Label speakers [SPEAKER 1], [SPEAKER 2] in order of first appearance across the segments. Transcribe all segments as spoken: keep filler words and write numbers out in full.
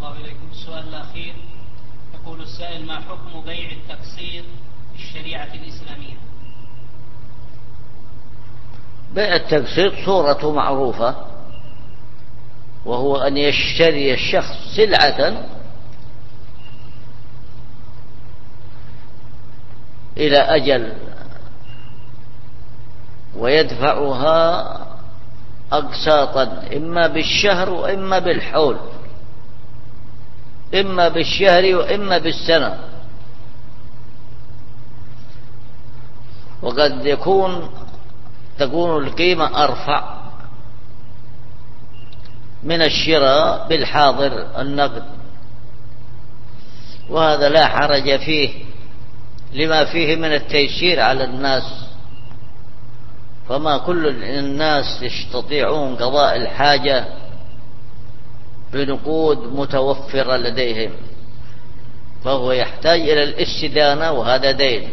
[SPEAKER 1] الله إليكم. السؤال الأخير يقول السائل: ما حكم بيع التقسيط في الشريعة الإسلامية؟
[SPEAKER 2] بيع التقسيط صورته معروفة، وهو أن يشتري الشخص سلعة إلى أجل ويدفعها أقساطا إما بالشهر وإما بالحول، إما بالشهر وإما بالسنة. وقد يكون تكون القيمة أرفع من الشراء بالحاضر النقد، وهذا لا حرج فيه لما فيه من التيسير على الناس، فما كل الناس يستطيعون قضاء الحاجة بنقود متوفرة لديهم، فهو يحتاج إلى الاستدانة وهذا دين.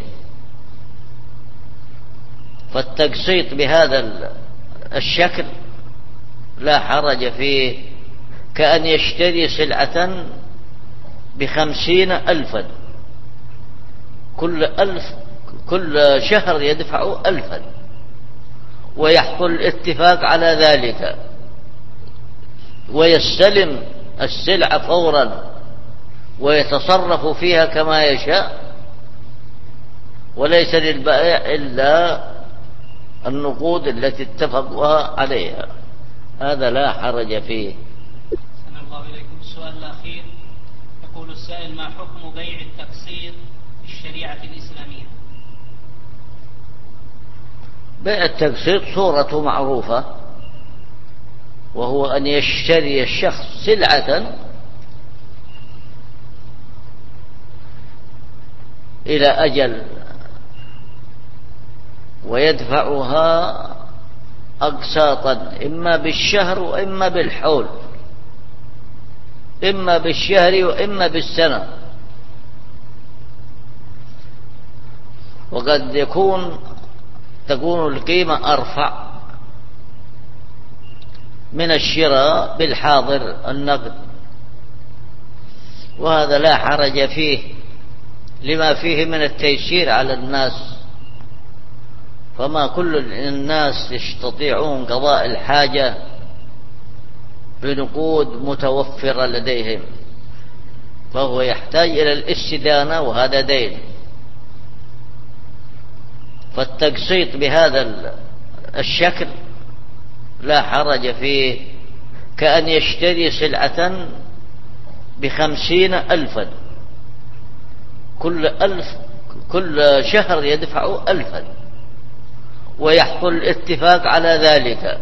[SPEAKER 2] فالتقسيط بهذا الشكل لا حرج فيه، كأن يشتري سلعة بخمسين ألفا، كل ألف كل شهر يدفع ألفا، ويحصل الاتفاق على ذلك، ويستلم السلعة فورا ويتصرف فيها كما يشاء، وليس للبائع إلا النقود التي اتفقوا عليها، هذا لا حرج فيه.
[SPEAKER 1] أحسن الله إليكم. السؤال الأخير يقول السائل: ما حكم بيع التقسيط في الشريعة الإسلامية؟
[SPEAKER 2] بيع التقسيط صورته معروفة، وهو أن يشتري الشخص سلعة إلى أجل ويدفعها أقساطا إما بالشهر وإما بالحول، إما بالشهر وإما بالسنة. وقد يكون تكون القيمة أرفع من الشراء بالحاضر النقد، وهذا لا حرج فيه لما فيه من التيسير على الناس، فما كل الناس يستطيعون قضاء الحاجة بنقود متوفرة لديهم، فهو يحتاج إلى الاستدانة وهذا دين. فالتقسيط بهذا الشكل لا حرج فيه، كأن يشتري سلعة بخمسين ألفا، كل ألف كل شهر يدفع ألفا، ويحصل الاتفاق على ذلك،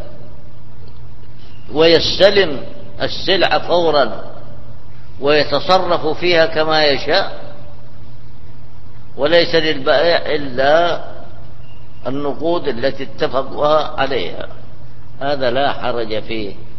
[SPEAKER 2] ويستلم السلعة فورا ويتصرف فيها كما يشاء، وليس للبائع إلا النقود التي اتفقوا عليها، هذا لا حرج فيه.